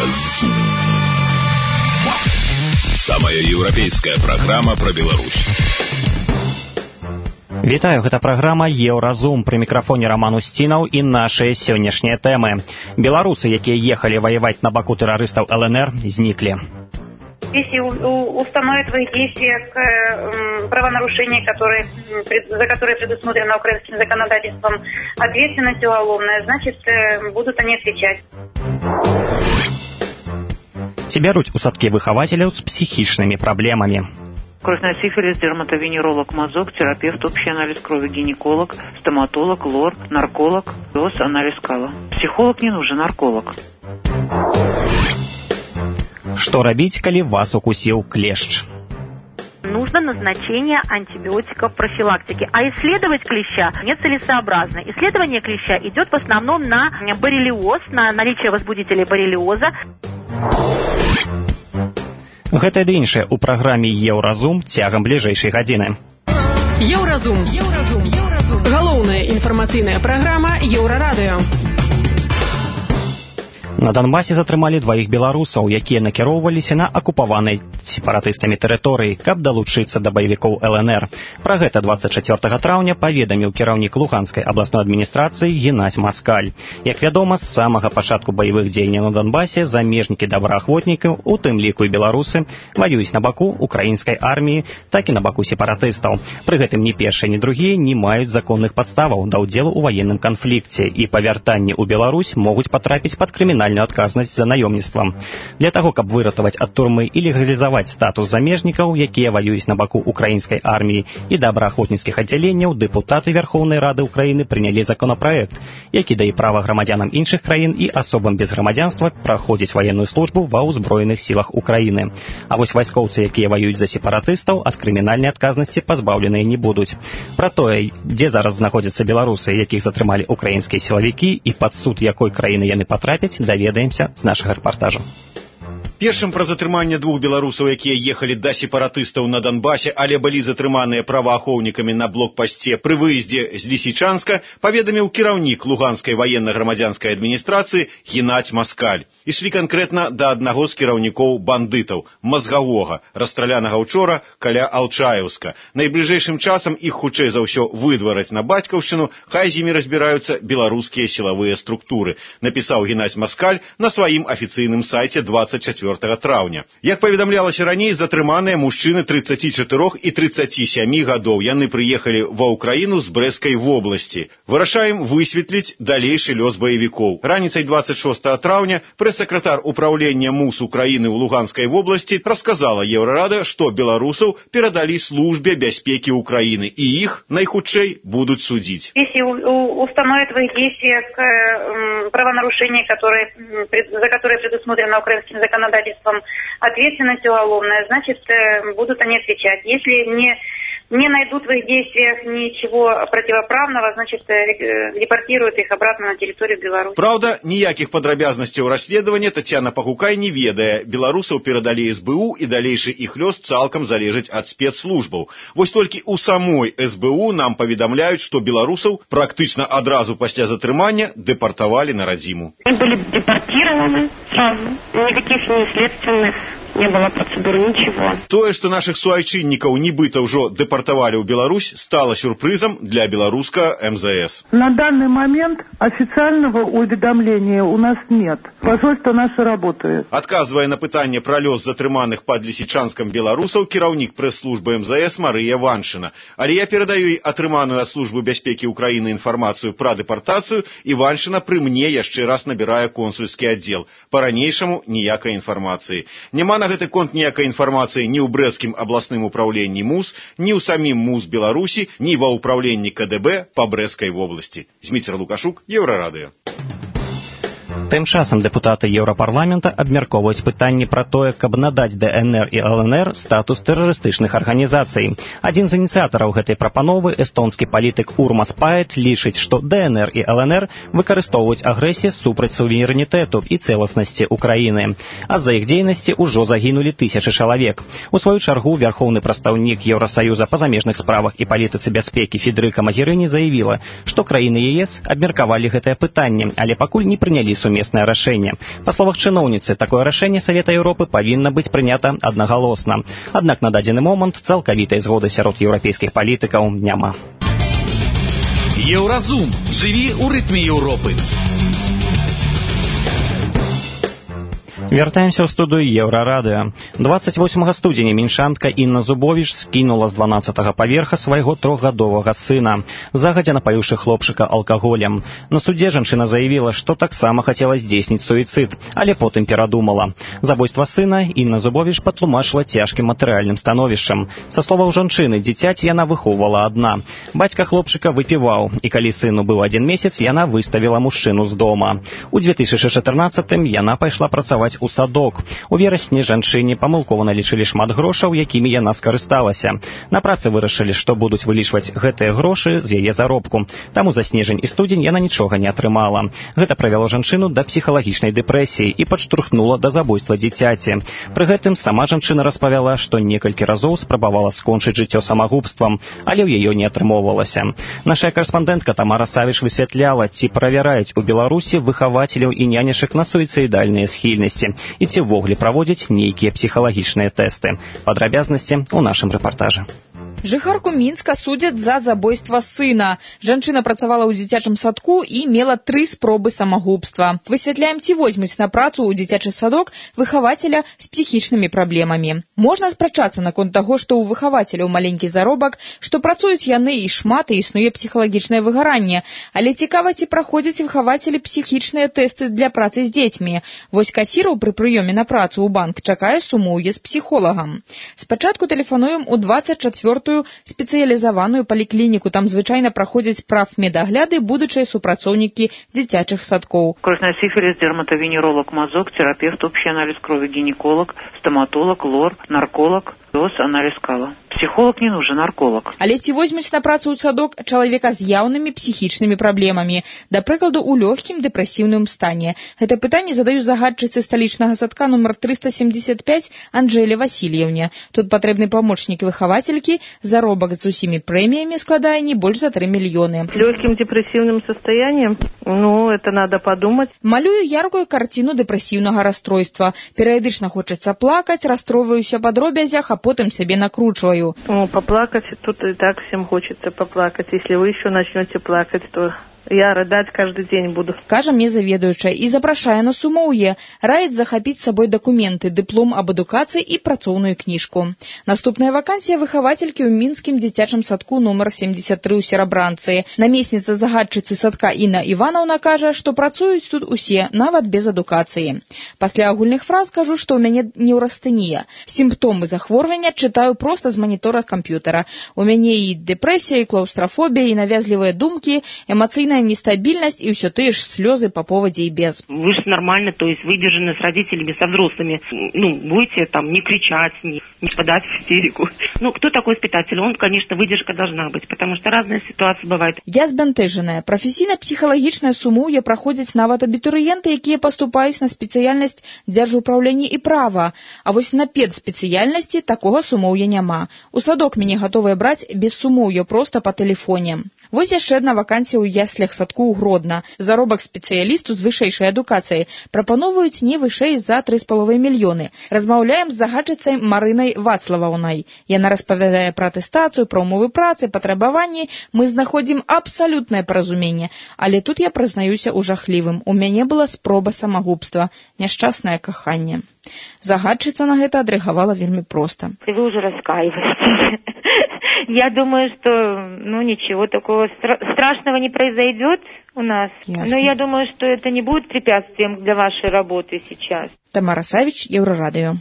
Еўразум. Самая еўрапейская праграма пра Беларусь. Вітаю, гэта праграма «Еўразум». Пры мікрафоне Роман Устинаў і нашыя сённяшнія тэмы. Беларусы, якія ехалі воевать на баку тэрарыстаў ЛНР, зніклі. Если установят в их действиях правонарушения, за которые предусмотрено украинским законодательством ответственность уголовная, значит, будут они отвечать. Ці бяруць у садкі выхавацеляў з психічнымі праблемамі. Кровная сифилис, дерматовенеролог, мазок, терапевт, общий анализ крови, гинеколог, стоматолог, лор, нарколог, ДОС, анализ кала. Психолог не нужен, нарколог. Што рабіць, калі вас укусіў клешч? Нужно назначение антибиотиков профилактики. А исследовать клеща нецелесообразно. Исследование клеща идет в основном на боррелиоз, на наличие возбудителей боррелиоза. Гэта ды іншае ў праграме «Еўразум» цягам бліжэйшай гадзіны. Еўразум. Галоўная інфармацыйная праграма Еўрарадыё. На Донбасе затрымалі дваіх беларусаў, якія накіроўваліся на акупаванай сепаратыстамі тэрыторыі, каб далучыцца да баевікоў ЛНР. Пра гэта 24 траўня паведаміў кіраўнік Луганскай абласной адміністрацыі Геннадзь Маскаль. Як вядома, з самага пачатку баявых дзеянняў на Донбасе замежнікі добраахвотнікаў, у тым ліку і беларусы, ваююць на баку украінскай арміі, так і на баку сепаратыстаў. Пры гэтым ні першыя, ні другія не маюць законных падставаў да ўдзелу ў ваенным канфлікце, і па вяртанні ў Беларусь могуць патрапіць пад крымінальную адказнасць за наёмніцтвам. Для таго, каб выратаваць ад турмы і легалізаваць статус замежнікаў, якія ваююць на баку украінскай арміі і добраахвотніцкіх аддзяленняў, дэпутаты Верховнай Рады Украіны прынялі законапраект, які дае права грамадзянам іншых краін і асобам без грамадзянства праходзіць ваенную службу ва ўзброеных сілах Украіны. А вось вайскоўцы, якія ваююць за сепаратыстаў, ад крымінальнай адказнасці пазбаўленыя не будуць. Пра тое, дзе зараз знаходзяцца беларусы, якіх затрымалі украінскія сілавікі і пад суд якой краіны яны патрапяць, даведаемся з нашага рэпартажу. Першым пра затрыманне двух беларусаў, якія ехалі да сепаратыстаў на Донбасе, але былі затрыманыя праваахоўнікамі на блокпасце пры выездзе з Лісічанска, паведаміў кіраўнік Луганскай военно-грамадзянскай адміністрацыі Геннадзь Маскаль. Ішлі канкрэтна да аднаго з кіраўнікоў бандытаў, Мазгавога, расстралянага учора каля Алчаеўска. Найбліжэйшым часам іх хутчэй за ўсё выдвараць на бацькаўшчыну, хай з імі разбіраюцца беларускія сілавыя структуры, напісаў Геннадзь Маскаль на сваім афіцыйным сайце 24 траўня. Як паведамлялася раней, затрыманыя мужчыны 34 і 37 гадоў. Яны прыехалі ва Ўкраіну з Брэсцкай вобласці. Вырашаем высветліць далейшы лёс баевікоў. Раніцай 26 траўня прэс-сакратар управлення МУС Украіны ў Луганскай вобласці расказала Еўрарада, што беларусаў перадалі службе бяспекі Украіны, і іх найхутчэй будуць судзіць. Если установят в их действиях правонарушения, за которые предусмотрено украинским законодательством ответственность уголовная, значит, будут они отвечать. Если не найдут в их действиях ничего противоправного, значит, депортируют их обратно на территорию Беларуси. Правда, ніякіх падрабязнасцяў расследавання Тацяна Пагукай не ведае. Беларусаў перадалі СБУ, і далейшы іх лёс цалкам залежыць ад спецслужбаў. Вось толькі ў самой СБУ нам паведамляюць, што беларусаў практычна адразу пасля затрымання дэпартавалі на радзіму. Они были депортированы сразу. Никаких следственных не было процедур, ничего. Тое, што нашых суайчыннікаў нібыта ўжо дэпартавалі ў Беларусь, стала сюрпрызам для беларускага МЗС. На данный момент официального уведомления у нас нет. Посольство наше работает. Адказвае на пытанне пра лёс затрыманых пад Лісічанскам беларусаў кіраўнік прэс-службы МЗС Марыя Ваншына. Але я перадаю ёй атрыманую ад службы бяспекі Украіны інфармацыю пра дэпартацыю, і Ваншына пры мне яшчэ раз набірае консульскі аддзел. Па-ранейшаму ніякай інфармацыі. Няма на гэты конт ніякай інфармацыі ні ў брэсцкім абласным управленні МУС, ні ў самім МУС Беларусі, ні ва ўправленні КДБ па Брэсцкай вобласці. Зміцер Лукашук, Еўрарадыё. Тым часам дэпутаты Еўрапарламента абмяркоўваюць пытанні пра тое, каб надаць ДНР і ЛНР статус тэрарыстычных арганізацый. Адзін з ініцыятараў гэтай прапановы, эстонскі палітык Урмас Паэт, лічыць, што ДНР і ЛНР выкарыстоўваюць агрэсію супраць суверэнітэту і цэласнасці Украіны. А з-за іх дзейнасці ўжо загінулі тысячы чалавек. У сваю чаргу верхоўны прадстаўнік Еўрасаюза па замежных справах і палітыцы бяспекі Федэрыка Магерыні заявіла, што краіны ЕС абмеркавалі гэтае пытанне, але пакуль не прынялі сумесных сумеснае рашэнне. Па словах чыноўніцы, такое рашэнне Савета Еўропы павінна быць прынята аднагалосна. Аднак на дадзены момант цалкавітай згоды сярод еўрапейскіх палітыкаў няма. Еўразум. Жыві ў рытме Еўропы. Вяртаемся ў студыю Еўрарадыё. 28 студзеня мінчанка Інна Зубовіч скінула з 12-го паверха свайго 3гадовага сына, загадзя напаіўшы хлопчыка алкаголем. На судзе жанчына заявіла, што таксама хацела здзейсніць суіцыд, але потым перадумала. Забойства сына Інна Зубовіч патлумачыла цяжкім матэрыяльным становішчам. Са словаў жанчыны, дзіцяці яна выхоўвала адна. Бацька хлопчыка выпіваў, і калі сыну быў 1 месяц, яна выставіла мужчыну з дома. У 2014-м яна пайшла працаваць у садок. У верасні жанчыне памылкова налічылі шмат грошаў, якімі яна скарысталася. На працы вырашылі, што будуць вылічваць гэтыя грошы з яе заробку. Таму за снежань і студзень яна нічога не атрымала. Гэта прывяло жанчыну да псіхалагічнай дэпрэсіі і падштурхнула да забойства дзіцяці. Пры гэтым сама жанчына распавяла, што некалькі разоў спрабавала скончыць жыццё самагубствам, але ў яе не атрымоўвалася. Наша карэспандэнтка Тамара Савіч высвятляла, ці правяраюць у Беларусі выхавацеляў і нянешак на суіцыдальныя схільнасці і ці ўвогуле праводзяць нейкія псіхалагічныя тэсты. Падрабязнасці ў нашым рэпартажы. Жыхарку Мінска судзяць за забойства сына. Жанчына працавала ў дзіцячым садку і мела 3 спробы самагубства. Высвятляем, ці возьмуць на працу ў дзіцячы садок выхавацеля з псіхічнымі праблемамі. Можна спрачацца наконт таго, што ў выхавацеляў маленькі заробак, што працуюць яны і шмат, і існуе псіхалагічнае выгаранне. Але цікава, ці праходзяць выхавацелі псіхічныя тэсты для працы з дзецьмі. Вось касіраў пры прыёме на працу ў банк чакае сумуе з псіхолагам. Спачатку тэлефануем у 24-ю спецыялізаваную паліклініку. Там звычайна праходзяць прафмедагляды будучыя супрацоўнікі дзіцячых садкоў. Кровяной сифилис, дерматовенеролог, мазок, терапевт, общий анализ крови, гинеколог, стоматолог, лор, нарколог, анализ кала. Психолог не нужен, нарколог. Але ці возьмуць на працу ў садок чалавека з яўнымі псіхічнымі праблемамі, да прыкладу, у лёгкім дэпрэсіўным стане? Гэта пытанне задаю загадчыцы сталічнага садка нумар 375 Анжэле Васильевне. Тут патрэбны памочнік выхавацелькі, заробак з усімі прэміямі складае не больш за 3 мільёны. С лёгким депрессивным состоянием, это надо подумать. Малюю яркую картину дэпрэсіўнага расстройства. Перыядычна хочацца плакаць, расстройваюся па дробязях, а потым сябе накручваю. Поплакать, тут и так всем хочется поплакать. Если вы еще начнете плакать, то я рыдать каждый день буду. Кажа мне заведуючая і запрашае на сумоўе. Раіць захапіць з сабой дакументы, дыплом аб адукацыі і працоўную кніжку. Наступная вакансія выхавацелькі ў мінскім дзіцячым садку нумар 73 у Серабранцы. Намесніца загадчыцы садка Інна Івановна кажа, што працуюць тут усе, нават без адукацыі. Пасля агульных фраз кажу, што ў мяне неўрастэнія. Сімптомы захворвання чытаю проста з манітора камп'ютара. У мяне і дэпрэсія, і клаўстрафобія, і навязлівыя думкі, эмацыйная нестабильность и все те же слезы по поводу и без. Вы же нормально, то есть выдержаны с родителями, со взрослыми. Будете там не кричать, не впадать в истерику. Кто такой воспитатель? Он, конечно, выдержка должна быть, потому что разные ситуации бывают. Я збянтэжаная. Прафесійна-псіхалагічнае сумоўе праходзяць нават абітурыенты, якія паступаюць на спецыяльнасць дзяржаўпраўлення і права. А вось на педспецыяльнасці такога сумоўя няма. У садок мяне гатовыя браць без сумоўя, проста па тэлефоне. Вось яшчэ адна вакансія ў яслях садку ў Гродна. Заробак спецыялісту з вышэйшай адукацыяй прапаноўваюць не вышэй за 3,5 мільёны. Размаўляем з загадчыцай Марынай Вацлаваўнай. Яна распавядае пра атэстацыю, пра ўмовы працы, патрабаванні. Мы знаходзім абсалютнае паразуменне. Але тут я прызнаюся ў жахлівым. У мяне была спроба самагубства. Няшчаснае каханне. Загадчыца на гэта адрэагавала вельмі проста. Вы уже раскаиваетесь. Я думаю, что ничего такого страшного не произойдет у нас. Ясно. Но я думаю, что это не будет препятствием для вашей работы сейчас. Тамара Савіч, Еўрарадыё.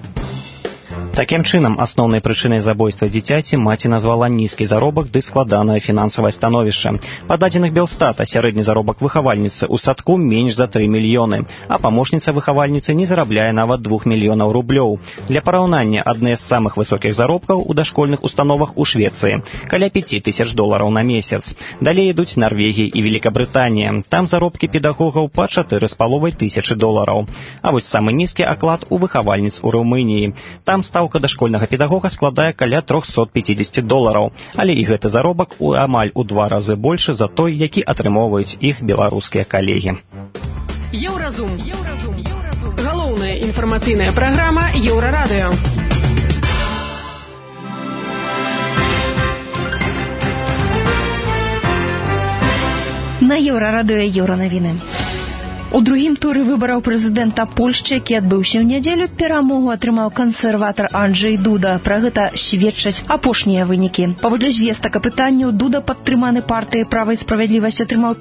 Такім чынам, асноўнай прычынай забойства дзіцяці маці назвала нізкі заробак ды складанае фінансавае становішча. Па дадзеных Белстата сярэдні заробак выхавальніцы ў садку менш за 3 мільёны, а памочніца выхавальніцы не зарабляе нават 2 мільёнаў рублёў. Для параўнання, адны з самых высокіх заробкаў у дашкольных установах у Швецыі, каля $5000 на месяц. Далей ідуць Нарвегія і Великабрытанія. Там заробкі педагогаў па $4500. А вось самы нізкі аклад у выхавальніц у Румыніі. Там стаўка дашкольнага педагога складае каля $350, але і гэты заробак амаль у 2 разы большы за той, які атрымоўваюць іх беларускія калегі. Еўразум. Галоўная інфармацыйная праграма Еўрарадыё. На Еўрарадыё Еўранавіны. У другім туры выбараў прэзідэнта Польшчы, які адбыўся ў нядзелю, перамогу атрымаў кансерватар Анджэй Дуда. Пра гэта сведчаць апошнія вынікі. Паводле звестак апытанняў, Дуда, падтрыманы партыяй «Права і справядлівасць», атрымаў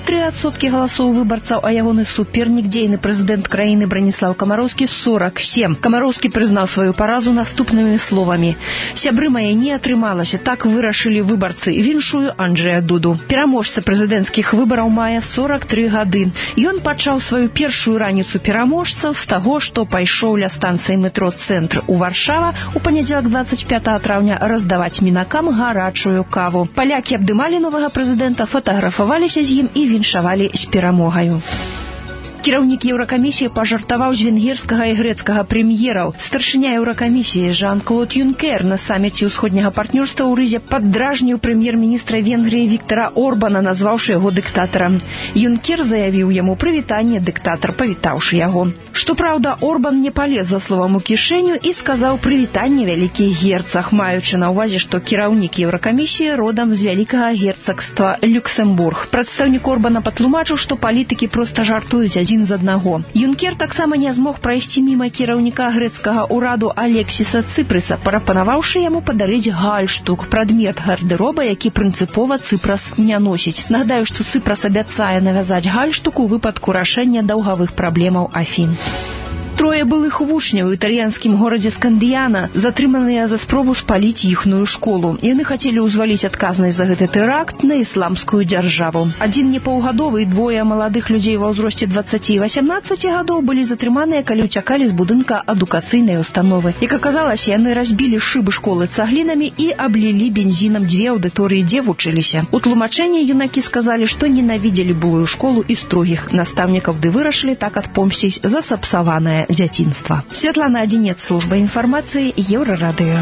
53% галасоў выбарцаў, а ягоны супернік, дзейны прэзідэнт краіны Браніслаў Камароўскі, 47. Камароўскі прызнаў сваю паразу наступнымі словамі: «Сябры мае, не атрымалася, так вырашылі выбарцы. Віншую Анджэя Дуду». Пераможца прэзідэнцкіх выбараў мае 43 гады. Ён пачаў сваю першую раніцу пераможцаў з таго, што пайшоў ля станцыі метро «Цэнтр» у Варшава у панядзелак 25 траўня раздаваць мінакам гарачую каву. Палякі абдымалі новага прэзідэнта, фатаграфаваліся з ім і віншавалі з перамогаю. Кіраўнік Еўракамісіі пажартаваў з венгерскага і грэцкага прэм'ераў. Старшыня Еўракамісіі Жан-Клод Юнкер на саміце ўсходняга партнёрства ў Рызе паддражніў прэм'ер-міністра Венгрыі Віктара Орбана, назваўшы яго дыктатарам. Юнкер заявіў яму прывітанне, дыктатар павітаўшы яго. Што праўда, Орбан не палез за словам у кішэню і сказаў прывітанне, вялікі герцаг, маючы на ўвазе, што кіраўнік Еўракамісіі родам з вялікага герцагства Люксембург. Прадстаўнік Орбана патлумачыў, што палітыкі проста жартуюць адзін з аднаго. Юнкер таксама не змог прайсці міма кіраўніка грэцкага ўраду Алексіса Цыпрыса, прапанаваўшы яму падарыць гальштук, прадмет гардэроба, які прынцыпова Цыпрас не носіць. Нагадаю, што Цыпрас абяцае навязаць гальштук у выпадку рашэння даўгавых праблемаў Афін. Трое былых вучняў у італьянскім горадзе Скандыяна затрыманыя за спробу спаліць іхную школу. Яны хацелі ўзваліць адказнасць за гэты тэракт на ісламскую дзяржаву. Адзін непаўгадовы і двое маладых людзей ва ўзросце 20 і 18 гадоў былі затрыманыя, калі ўцякалі з будынка адукацыйнай установы. Як аказалася, яны разбілі шыбы школы цаглінамі і аблілі бензінам дзве аўдыторыі, дзе вучыліся. У тлумачэнні юнакі сказалі, што ненавідзелі былую школу і строгіх настаўнікаў, ды вырашылі так адпомсціць за сапсаванае дзяцінства. Святлана Адзінец, служба інфармацыі, Еўрарадыё.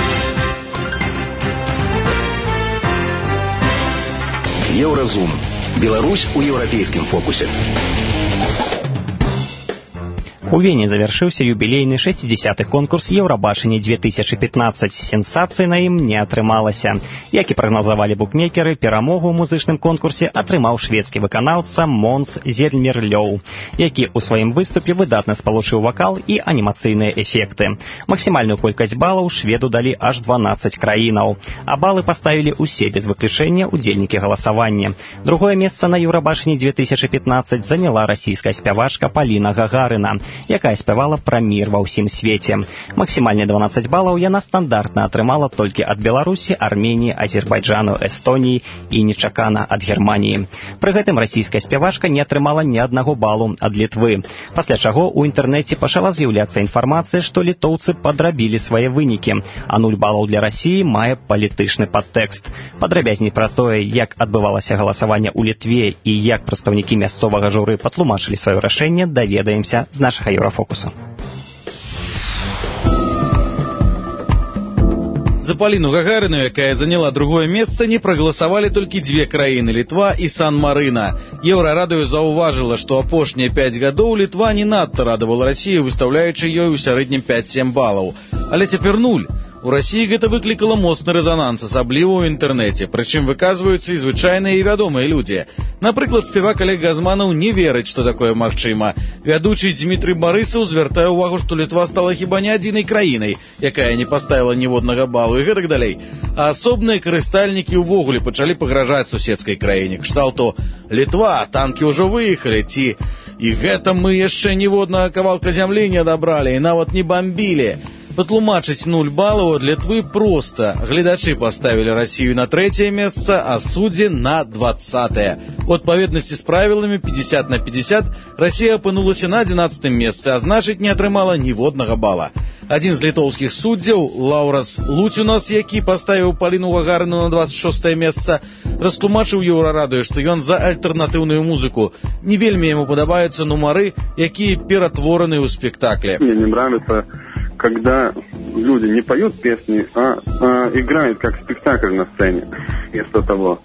Еўразум. Беларусь у еўрапейскім фокусе. У Вене завершыўся юбілейны 60-й конкурс Еўрабачання 2015. Сенсацыі на ім не атрымалася. Як і прагназавалі букмекеры, перамогу ў музычным конкурсе атрымаў шведскі выканаўца Монс Зельмерлёў, які ў сваім выступе выдатна спалучыў вакал і анімацыйныя эфекты. Максімальную колькасць балаў шведу далі аж 12 краінаў, а балы паставілі ўсе без выключэння удзельнікі галасавання. Другое месца на Еўрабачанні 2015 заняла расійская спявачка Паліна Гагарына, якая спявала пра мір ва ўсім свеце. Максімальныя 12 балаў яна стандартна атрымала толькі ад Беларусі, Арменіі, Азербайджану, Эстоніі і нечакана ад Германіі. Пры гэтым расійская спявачка не атрымала ні аднаго балу ад Літвы, пасля чаго ў інтэрнэце пачала з'яўляцца інфармацыя, што літоўцы падрабілі свае вынікі, а 0 балаў для Расіі мае палітычны падтэкст. Падрабязней пра тое, як адбывалася галасаванне ў Літве і як прадстаўнікі мясцовага журы патлумачылі сваё рашэнне, даведаемся з нашага Еўрафокуса. За Паліну Гагарыну, якая заняла другое месца, не прагаласавалі толькі дзве краіны – Літва і Сан-Марына. Еўрарадыё заўважыла, што апошнія 5 гадоў Літва не надта радавала Расію, выстаўляючы ёй у сярэднім 5-7 балаў. Але цяпер 0. У Расіі гэта выклікала моцны рэзананс, асабліва ў інтэрнэце, прычым выказваюцца і звычайныя і вядомыя людзі. Напрыклад, спевак Олег Газманаў не верыць, што такое магчыма. Вядучы Дмітрый Барысаў звяртае ўвагу, што Літва стала хіба не адзінай краінай, якая не паставіла ніводнага балу і гэтак далей. А асобныя карыстальнікі ўвогуле пачалі пагражаць суседскай краіне. Кшталту: «Літва, танкі ўжо выехалі», ці «І гэта мы яшчэ ніводнага кавалка зямлі не адабралі і нават не бамбілі». Патлумачыць 0 балаў ад Літвы проста. Гледачы паставілі Расію на 3-е месца, а суддзі на 20-е. У адпаведнасці з правіламі 50/50 Расія апынулася на 11-м месцы, а значыць не атрымала ніводнага бала. Адзін з літоўскіх суддзяў, Лаўрас Луцюнас, які паставіў Паліну Гагарыну на 26-е месца, растлумачыў Еўрарадыё, што ён за альтэрнатыўную музыку. Не вельмі яму падабаюцца нумары, якія ператвораны ў спектаклі. Мне не нравится, когда люди не поют песни, а играют как спектакль на сцене. Вместо того,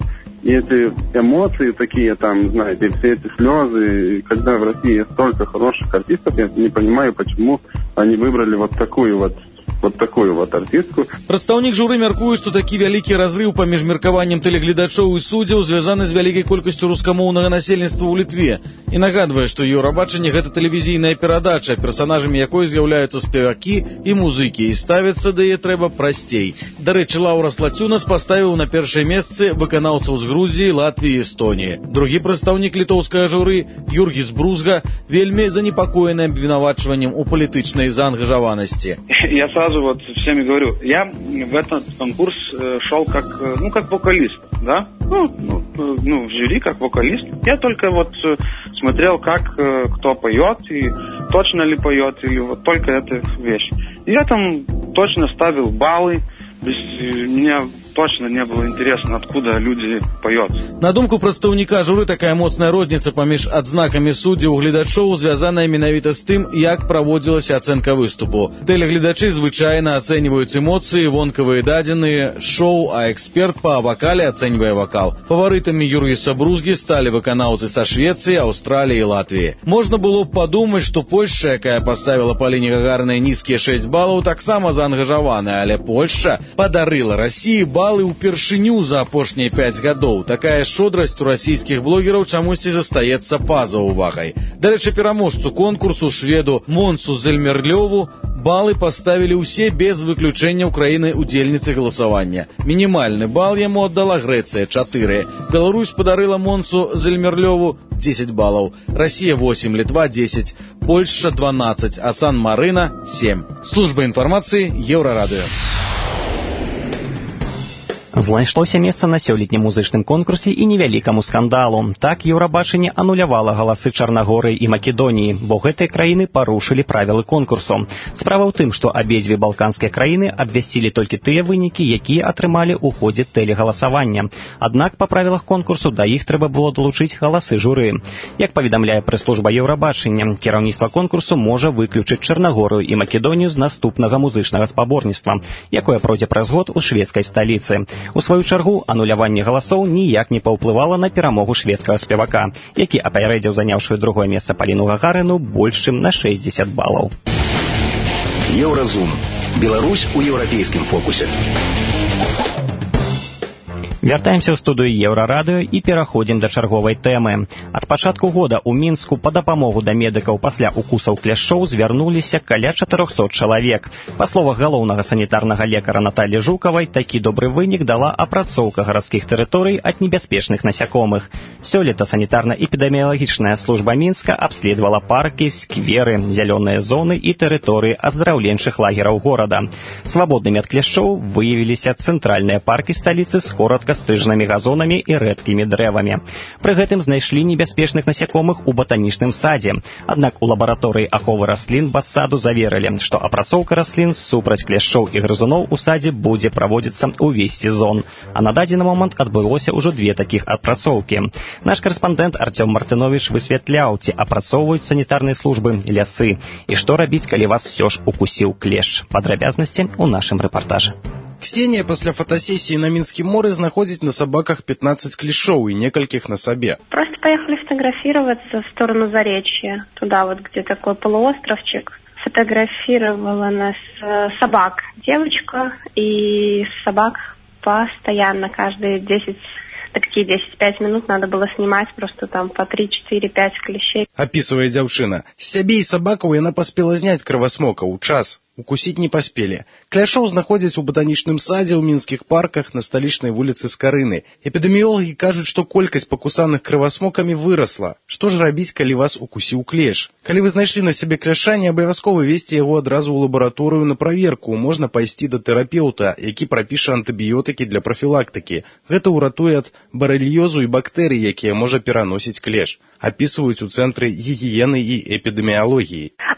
И эти эмоции такие, там, знаете, все эти слезы, когда в России есть столько хороших артистов, я не понимаю, почему они выбрали вот такую вот артистку. Прадстаўнік журы мяркуе, што такі вялікі разрыў паміж меркаваннем тэлегледачоў і суддзяў звязаны з вялікай колькасцю рускамоўнага насельніцтва ў Літве. І нагадвае, што Еўрабачанне — гэта тэлевізійная перадача, персанажамі якой з'яўляюцца спевакі і музыкі, і ставіцца да яе трэба прасцей. Дарэчы, Лаўра Слацюнас паставіў на першае месцы выканаўцаў з Грузіі, Латвіі і Эстоніі. Другі прадстаўнік літоўскага журы, Юргіс Брузга, вельмі занепакоены абвінавачваннем у палітычнай заангажаванасці. Я сразу вот всеми говорю, я в этот конкурс шел как вокалист, да? В жюри как вокалист. Я только вот смотрел, как кто поет, и точно ли поет, или вот только эта вещь. И я там точно ставил баллы, то есть меня точно не было интересно, откуда люди поют. На думку прадстаўніка журы, такая моцная розніца паміж адзнакамі суддзяў гледачоў звязаная менавіта з тым, як праводзілася ацэнка выступу. Тэлегледачы звычайна ацэньваюць эмоцыі, вонкавыя дадзеныя, шоу, а эксперт па вакале ацэньвае вакал. Фаварытамі Юргіса Брузгі сталі выканаўцы са Швецыі, Аўстраліі і Латвіі. Можна было б падумаць, што Польшча, якая паставіла Паліне Гагарынай нізкія 6 балаў, таксама заангажаваная, але Польшча падарыла Расіі балы ўпершыню за апошнія 5 гадоў. Такая шчодрасць у расійскіх блогераў чамусьці застаецца па-за увагай. Дарэчы, пераможцу конкурсу, шведу Монсу Зельмерлёву, балы паставілі ўсе без выключэння краіны-удзельніцы галасавання. Мінімальны бал яму аддала Грэцыя — 4. Беларусь падарыла Монсу Зельмерлёву 10 балаў. Расія — 8, Літва — 10, Польшча — 12, а Сан-Марына — 7. Служба інфармацыі, Еўрарадыё. Знайшлося месца на сёлетнім музычным конкурсе і невялікаму скандалу. Так Еўрабачанне анулявала галасы Чарнагорыі і Македоніі, бо гэтыя краіны парушылі правілы конкурсу. Справа ў тым, што абедзве балканскія краіны абвясцілі толькі тыя вынікі, якія атрымалі ў ходзе тэлегаласавання. Аднак па правілах конкурсу да іх трэба было далучыць галасы журы. Як паведамляе прэс-служба Еўрабачання, кіраўніцтва конкурсу можа выключыць Чарнагорыю і Македонію з наступнага музычнага спаборніцтва, якое пройдзе праз год у шведскай сталіцы. У сваю чаргу, ануляванне галасоў ніяк не паўплывала на перамогу шведскага спевака, які апярэдзіў заняўшую другое месца Паліну Гагарыну больш чым на 60 балаў. Еўразум. Беларусь у еўрапейскім фокусе. Вяртаемся ў студыю Еўрарадыё і пераходзім да чарговай тэмы. Ад пачатку года ў Мінску па дапамогу да медыкаў пасля укусаў кляшчоў звярнуліся каля 400 чалавек. Па словах галоўнага санітарнага лекара Наталлі Жукавай, такі добры вынік дала апрацоўка гарадскіх тэрыторый ад небяспечных насякомых. Сёлета санітарна-эпідэміялагічная служба Мінска абследавала паркі, скверы, зялёныя зоны і тэрыторыі аздараўленчых лагераў горада. Свабоднымі ад кляшчоў выявіліся цэнтральныя паркі сталіцы з коротка стрыжнымі газонамі і рэдкімі дрэвамі. Пры гэтым знайшлі небяспечных насякомых у батанічным садзе. Аднак у лабараторыі аховы раслін Батсаду заверылі, што апрацоўка раслін супраць кляшчоў і грызуноў у садзе будзе праводзіцца ўвесь сезон. А на дадзены момант адбылося ўжо 2 такіх адпрацоўкі. Наш карэспандэнт Артём Мартыновіч высвятляў, ці апрацоўваюць санітарныя службы лясы і што рабіць, калі вас ўсё ж укусіў клешч. Падрабязнасці ў нашым рэпартажы. Ксения после фотосессии на Минском море знаходит на собаках 15 клешов и нескольких на себе. Просто поехали фотографироваться в сторону Заречья, туда вот, где такой полуостровчик. Фотографировала нас собак девочка, и собак постоянно, каждые 10 минут надо было снимать просто там по 3, 4, 5 клещей. Описывая дзяўчына, з сябе і сабакаў яна паспела зняць крывасмока ў час. Укусіць не паспелі. Кляшоў знаходзяць у батанічным садзе, ў мінскіх парках, на сталічнай вуліцы Скарыны. Эпідэміолагі кажуць, што колькасць пакусаных крывасмокамі вырасла. Што ж рабіць, калі вас укусіў клеш? Калі вы знайшлі на сябе кляша, не абавязкова весці яго адразу ў лабараторыю на праверку. Можна пайсці да тэрапеўта, які прапіша антыбіётыкі для прафілактыкі. Гэта ўратуе ад барэльёзу і бактэрый, якія можа пераносіць клеш. Апісваюць у Цэнтры гігіены і эпідэміялогіі.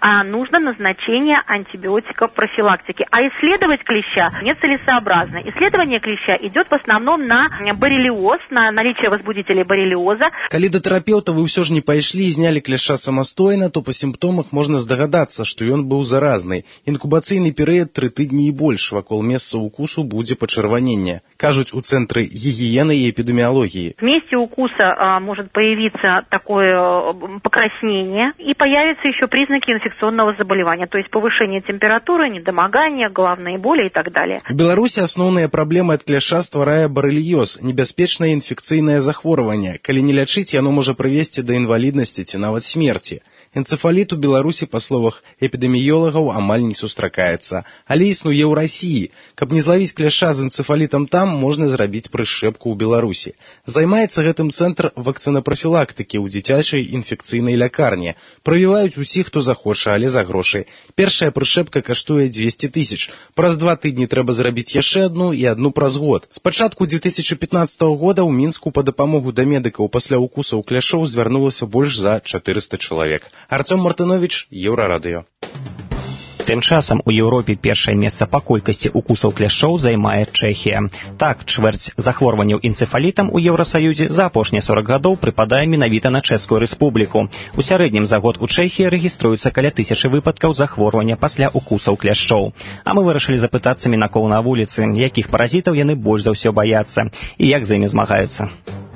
нужно назначение антибиотика профилактики. А исследовать клеща нецелесообразно. Исследование клеща идет в основном на боррелиоз, на наличие возбудителей боррелиоза. Калі да тэрапеўта вы ўсё ж не пайшлі і знялі кляша самастойна, то па сімптомах можна здагадацца, што ён быў заразны. Інкубацыйны перыяд 3 тыдні і больш, вакол месца укусу будзе пачырваненне, кажуць у Цэнтры гігіены і эпідэміялогіі. В месте укуса может появиться такое покраснение и появятся еще признаки инфекционного заболевания, то есть повышение температуры, недомогание, головные боли и так далее. В Беларусі асноўныя праблемы ад кляша стварае барэльёз, небяспечнае інфекцыйнае захворванне. Калі не лячыць, яно можа прывесці да інваліднасці ці нават смерці. Энцефаліт у Беларусі, па словах эпідэміёлагаў, амаль не сустракаецца. Але існуе ў Расіі. Каб не злавіць кляша з энцефалітам там, можна зрабіць прышчэпку ў Беларусі. Займаецца гэтым цэнтр вакцынапрафілактыкі ў дзіцячай інфекцыйнай лякарні. Прывіваюць усіх, хто захоча, але за грошы. Першая прышчэпка каштуе 200 000. Праз 2 тыдні трэба зрабіць яшчэ адну і адну праз год. З пачатку 2015 года ў Мінску па дапамогу да медыкаў пасля укусаў кляшоў звярнулася больш за 400 чалавек. Артём Мартынович, Еўрарадыё. Тым часам у Еўропе першае месца па колькасці укусаў кляшоў займае Чэхія. Так, чвэрць захворванняў энцефалітам у Еўрасаюзе за апошнія 40 гадоў прыпадае менавіта на Чэшскую рэспубліку. У сярэднім за год у Чэхіі рэгіструецца каля 1000 выпадкаў захворвання пасля укусаў кляшоў. А мы вырашылі запытацца мінакоў на вуліцы, якіх паразітаў яны больш за ўсё баяцца і як з імі змагаюцца.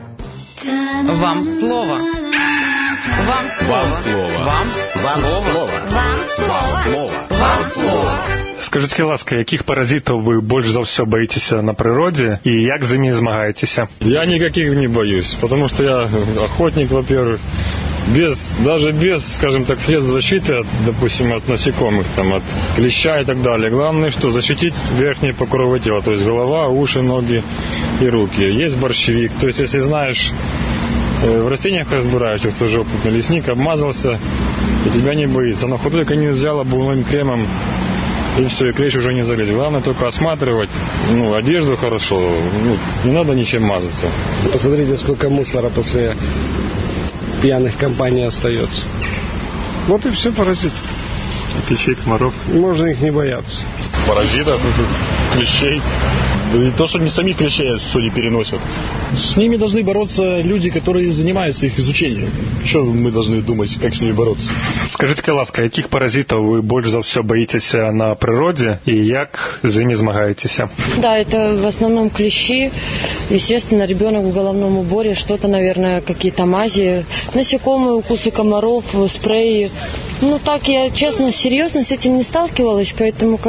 Вам слово. Вам слово. Вам слово. Скажите, ласка, яких паразитов вы больше за все боитесь на природе и як за ними змагаетесь? Я никаких не боюсь, потому что я охотник, во-первых, даже без, скажем так, средств защиты, допустим, от насекомых, там, от клеща и так далее. Главное, что защитить верхние покровы тела, то есть голова, уши, ноги и руки. Есть борщевик, то есть если знаешь, в растениях разбираешься, кто же опытный лесник, обмазался, и тебя не боится. На ходу только не взял обувным кремом, и все, и клещ уже не залезет. Главное только осматривать, одежду хорошо, не надо ничем мазаться. Посмотрите, сколько мусора после пьяных компаний остается. Вот и все паразиты. Клещей, комаров. Можно их не бояться. Паразитов, клещей. И то, что не сами клещей судьи переносят. С ними должны бороться люди, которые занимаются их изучением. Что мы должны думать, как с ними бороться? Скажите, ласка, яких паразитов вы больше за все боитесь на природе и як за ними змагаетесь? Да, это в основном клещи. Естественно, ребенок в головном уборе, что-то, наверное, какие-то мази, насекомые, укусы комаров, спреи. Так я, честно, серьезно с этим не сталкивалась, поэтому,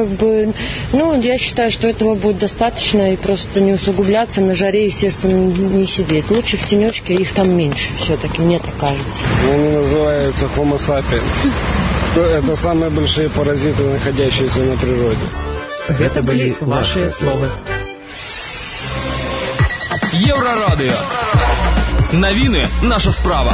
я считаю, что этого будет достаточно и просто не усугубляться, на жаре, естественно, не сидеть. Лучше в тенечке, их там меньше, все-таки, мне так кажется. Они называются Homo sapiens. Это самые большие паразиты, находящиеся на природе. Это были ваши слова. Єврорадіо. Новини – наша справа.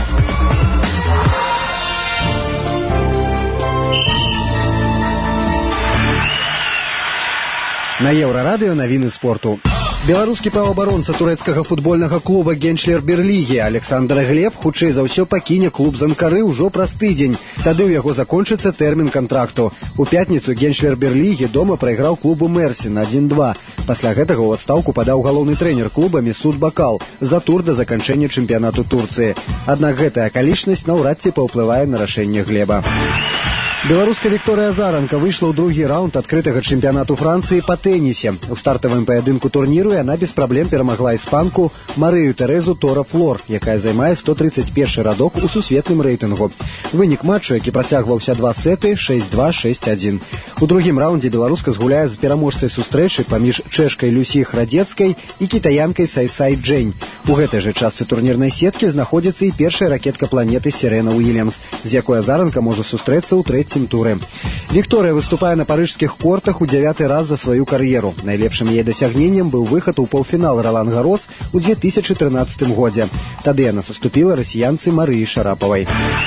На Еўрарадыё навіны спорту. Беларускі паўабаронца турэцкага футбольнага клуба Генчлер Берлігі Александр Глеб хутчэй за ўсё пакіне клуб з Анкары ўжо праз тыдзень. Тады ў яго закончыцца тэрмін кантракту. У пятніцу Генчлер Берлігі дома прайграў клубу Мерсі на 1-2. Пасля гэтага ў адстаўку падаў галоўны трэнер клуба Месут Бакал за тур да заканчэння чэмпіянату Турцыі. Аднак гэтая акалічнасць наўрад ці паўплывае на рашэнне Глеба. Беларуска Вікторыя Азаранка выйшла ў другі раунд адкрытага чэмпіянату Францыі па тэнісе. У стартавым паядынку турніру яна без праблем перамагла іспанку Марыю Тэрэзу Тора-Флор, якая займае 131 радок у сусветным рэйтынгу. Вынік матчу, які працягваўся 2 сеты, 6-2, 6-1. У другім раўндзе беларуска згуляе з пераможцай сустрэчы паміж чэшкай Люсі Храдзецкай і кітаянкай Сайсай Джэнь. У гэтай жа частцы турнірнай сеткі знаходзіцца і першая ракетка планеты Сірена Уільямс, з якой Азаранка можа сустрэцца ў трэцім туры. Вікторыя выступае на парыжскіх кортах у 9-й раз за сваю кар'еру. Найлепшым яе дасягненнем быў выхад у паўфінал Ролан Гарос у 2013 годзе. Тады яна саступіла расіянцы Марыі Шарапавай.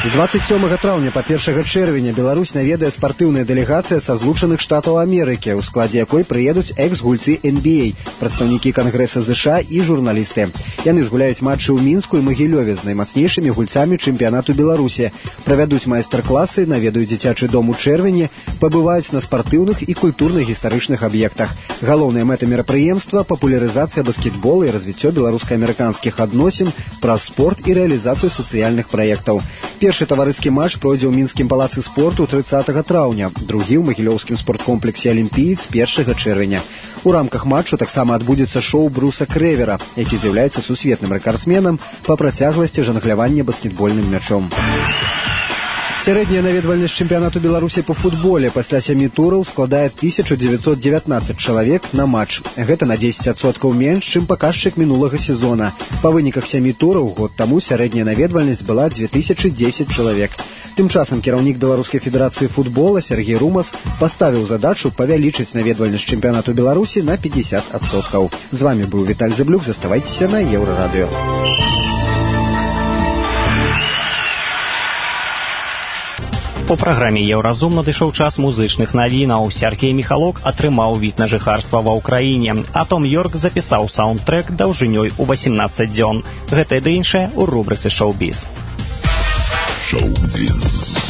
З 27 траўня па 1 чэрвеня Беларусь наведае спартыўная дэлегацыя са Злучаных Штатаў Амерыкі, у складзе якой прыедуць экс-гульцы NBA, прадстаўнікі Кангрэса ЗША і журналісты. Яны згуляюць матчы ў Мінску і Магілёве з наймацнейшымі гульцамі чэмпіянату Беларусі, правядуць майстар-класы, наведаюць дзіцячы дом у Чэрвені, пабываюць на спартыўных і культурных гістарычных аб'ектах. Галоўная мэта мерапрыемства – папулярызацыя баскетбола і развіццё беларуска-амерыканскіх адносін праз спорт і рэалізацыю сацыяльных праектаў. Першы таварыскі матч пройдзе ў мінскім палацы спорту 30 траўня, другі ў магілёўскім спорткомплексе «Алімпіец» 1 чэрвеня. У рамках матчу таксама адбудзецца шоу Бруса Крэвера, які з'яўляецца сусветным рэкардсменам па працягласці жанглявання баскетбольным мячом. Сярэдняя наведвальнасць чэмпіянату Беларусі па футболе пасля 7 тураў складае 1919 чалавек на матч. Гэта на 10% менш, чым паказчык мінулага сезона. Па выніках 7 тураў год таму сярэдняя наведвальнасць была 2010 чалавек. Тым часам кіраўнік Беларускай федэрацыі футбола Сергей Румас паставіў задачу павялічыць наведвальнасць чэмпіянату Беларусі на 50%. З вами быў Віталь Зыблюк, заставайцеся на Еўрарадыё. У праграме «Еўразум» надышоў час музычных навінаў. Сергей Михалок атрымаў від на жыхарства ва ўкраіне, а Том Йорк запісаў саундтрэк даўжынёй у 18 дзён. Гэта ды іншае ў рубрыцы «Шоу-біз». Шоу-біз.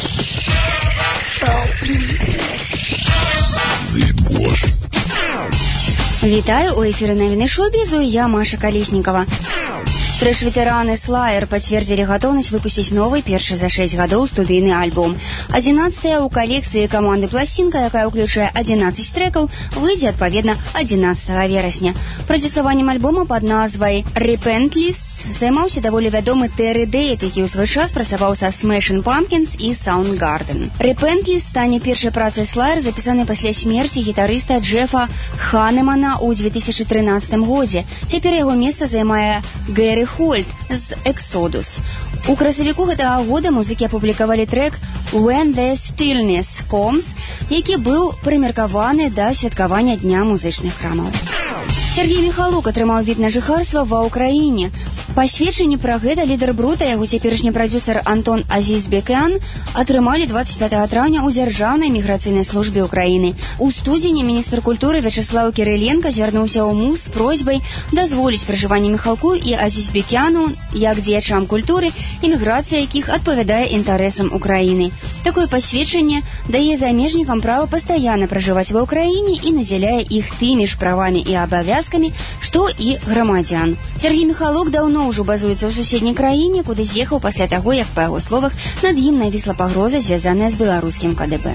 Вітаю, у эфіры навіны шоу-бізу, я Маша Калеснікава. Трэш-ветэраны Slayer пацвердзілі гатоўнасць выпусціць новы першы за 6 гадоў студыйны альбом. 11-я ў калекцыі каманды пласцінка, якая ўключае 11 трэкаў, выйдзе адпаведна 11 верасня. Прадзюсаваннем альбома пад назвай «Repentless» займаўся даволі вядомы Тэры Дэйт, які ў свой час працаваў са Smashing Pumpkins і Soundgarden. «Repentless» стане першай працай Slayer, запісанай пасля смерці гітарыста Джефа Ханемана ў 2013 годзе. Цяпер яго месца займае Гэри Хольт з «Exodus». У красавіку гэтага года музыкі апублікавалі трэк «When the Stillness Comes», які быў прымеркаваны да святкавання Дня музычных храмаў. Сергей Михалок атрымаў від на жыхарства ва ўкраіне. Па сведчанні пра гэта лідар Брута, яго цяперашні прадзюсар Антон Азізбекян атрымалі 25 траўня ў дзяржаўнай міграцыйнай службе ўкраіны. У студзені міністр культуры Вячеслав Кириленко звярнуўся ў МУЗ з просьбай дазволіць пражыванне Михалку і Азізбекяну як дзеячам культуры, іміграцыя якіх адпавядае інтарэсам Украіны. Такое пасведчанне дае замежнікам права пастаянна пражываць ва ўкраіне і надзяляе іх тымі ж правамі і абавязкамі, што і грамадзян. Сергей Михалок даўно ўжо базуецца ў суседняй краіне, куды з'ехаў пасля таго, як, па яго словах, над ім навісла пагроза, звязаная з беларускім КДБ.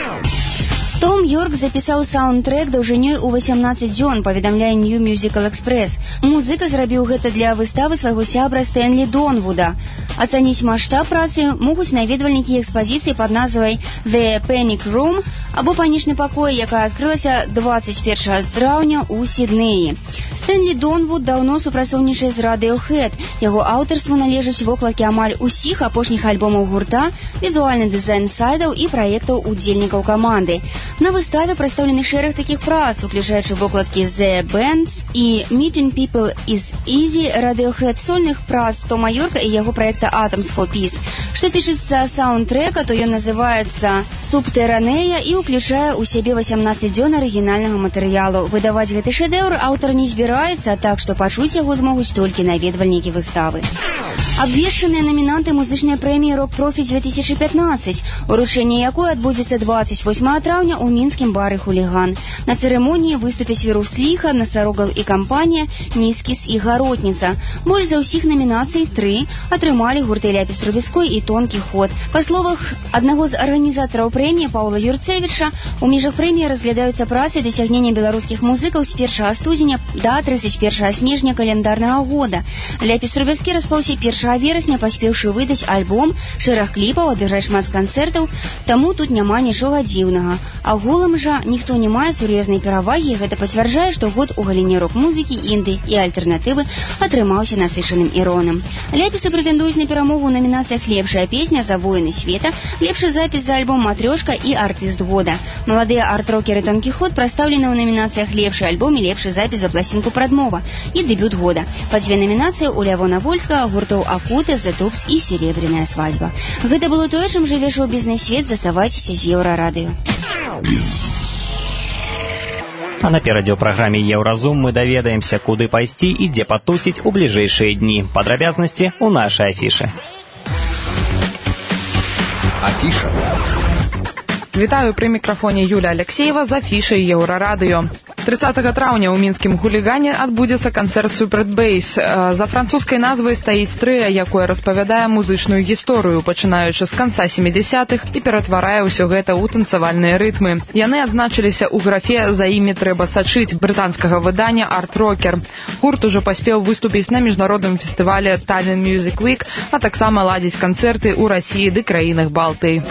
Том Йорк запісаў саундтрэк даўжынёй у 18 дзён, паведамляе New Musical Express. Музыка зрабіў гэта для выставы свайго сябра Стэнлі Донвуда. Ацаніць маштаб працы могуць наведвальнікі экспазіцыі пад назвай «The Panic Room» або «Панічны пакой», якая адкрылася 21 траўня ў Сіднеі. Стэнлі Донвуд даўно супрацоўнічае з Radiohead. Яго аўтарству належаць вокладкі амаль усіх апошніх альбомаў гурта, візуальны дызайн сайдаў і праектаў удзельнікаў каманды. На выставе прадстаўлены шэраг такіх прац, уключаючы вокладкі The Bands і Meeting People is Easy, Radiohead, сольных прац Тома Йорка і яго праекта Atoms for Peace. Што тычыцца саундтрэка, то ён называецца «Субтэранея» і уключае ў сябе 18 дзён арыгінальнага матэрыялу. Выдаваць гэты шэдэўр аўтар не збіраецца, так што пачуць яго змогуць толькі наведвальнікі выставы. Абвешчаныя намінанты музычнай прэміі «Рок-профі» 2015, уручэнне якой адбудзецца 28 траўня ў мінскім бары «Хуліган». На цырымоніі выступяць Вірус Ліха, Насарогаў і кампанія «Нізкіс» і «Гаротніца». Больш за ўсіх намінацый 3 атрымалі гурты Ляпіс Трубецкой і «Тонкі ход». Па словах аднаго з арганізатараў прэміі Паўла Юрцевіча, у межах прэміі разглядаюцца працы дасягнення беларускіх музыкаў з 1 студзеня да 31 снежня календарнага года. Ляпіс Трубецкі распаўся 1 верасня, паспеўшы выдаць альбом, шэраг кліпаў, адыграць шмат канцэртаў, таму тут няма нічога дзіўнага. Агулам жа ніхто не мае сур'ёзнай перавагі, гэта пацвярджае, што год у галіне рок-музыкі, інды і альтэрнатывы атрымаўся насычаным і роўным. Ляпісы прэтэндуюць на перамогу ў намінацыях «Лепшая песня», «За воіны света», «Лепшы запіс за альбом «Матрёшка» і «Артыст года». Маладыя арт-рокеры «Тонкі ход» прадстаўлены ў намінацыях «Лепшы альбом» і «Лепшы запіс за пласцінку «Прадмова» і «Дэбют года». Па 2 намінацыі ў Лявона Вольскага, гуртоў «Калакута», «The Tops» и «Серебряная свадьба». Гэта было тое, чым жыве шоу-бізнес-свет. Заставайцеся з Еўрарадыё. А наперадзе ў праграме «Еўразум» мы даведаемся, куды пайсці і дзе патусіць у бліжэйшыя дні. Падрабязнасці ў нашай афішы. Афіша. Вітаю, пры мікрафоне Юля Алексеева з афішай Еўрарадыё. 30 траўня ў мінскім хулігане адбудзецца канцэрт «Супербейс». За французскай назвай стаіць трыа, якое распавядае музычную гісторыю, пачынаючы з канца 70-х і ператварае ўсё гэта ў танцавальныя рытмы. Яны адзначыліся ў графе «За імі трэба сачыць» брытанскага выдання «Арт Рокер». Гурт ужо паспеў выступіць на міжнародным фестывале «Tallinn Music Week», а таксама ладзіць канцэрты ў Расіі ды краінах Балтыі.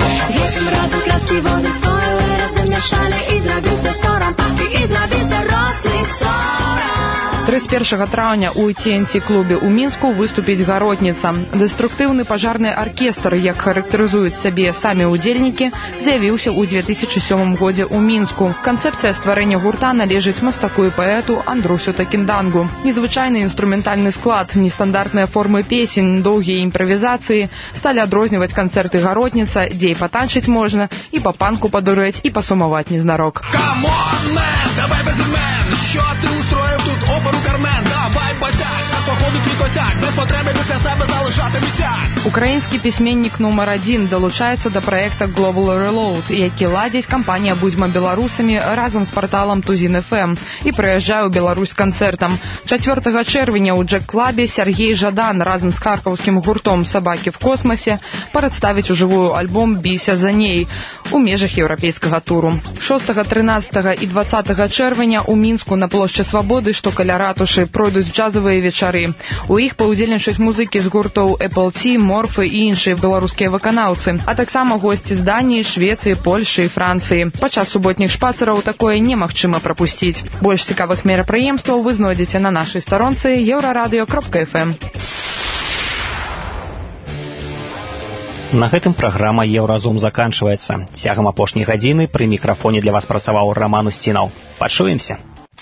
31 траўня ў TNT-клубе ў Мінску выступіць «Гаротніца». Дэструктыўны пажарны аркестр, як характарызуюць сябе самі ўдзельнікі, з'явіўся ў 2007 годзе ў Мінску. Канцэпцыя стварэння гурта належыць мастаку і паэту Андрусю Такіндангу. Незвычайны інструментальны склад, нестандартныя формы песень, доўгія імправізацыі сталі адрозніваць канцэрты «Гаротніца», дзе і патанчыць можна, і па панку падурэць, і пасумаваць незнарок. Давай без імен, що ти устроїв тут оперу Кармен? Давай бадяк, а походу твій косяк, без потреби після себе залишати місяк. Украінскі пісьменнік нумар 1 далучаецца да праекта Global Reload, які ладзіць кампанія «Будзьма беларусамі» разам з парталам Тузін FM і прыязджае ў Беларусь з канцэртам. 4 чэрвеня ў Джек-клабе Сергей Жадан разам з харкаўскім гуртом «Сабакі в космосе» прадставіць ужывую альбом «Біся за ней» у межах еўрапейскага туру. 6, 13 і 20 чэрвеня ў Мінску на плошчы Свабоды, што каля ратушы, пройдуць джазавыя вечары. У іх паўдзельнічаюць музыкі з гуртоў Apple T, Морфы і іншыя беларускія выканаўцы, а таксама госці з Даніі, Швецыі, Польшы і Францыі. Падчас суботніх шпацыраў такое немагчыма прапусціць. Больш цікавых мерапрыемстваў вы знойдзеце на нашай старонцы euraradio.fm. На гэтым праграма «Еўразум» заканчваецца. Цягам апошняй гадзіны пры мікрафоне для вас працаваў Роман Устінаў. Пачуемся.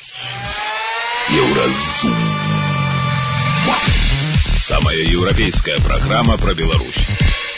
Еўразум. Самая европейская программа про Беларусь.